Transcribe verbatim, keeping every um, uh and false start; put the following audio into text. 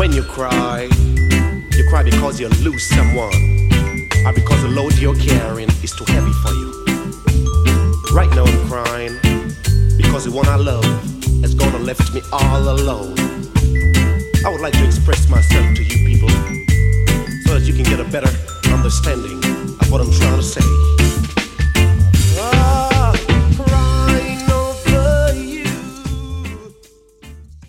When you cry, you cry because you lose someone, or because the load you're carrying is too heavy for you. Right now I'm crying because the one I love has gone and left me all alone. I would like to express myself to you people so that you can get a better understanding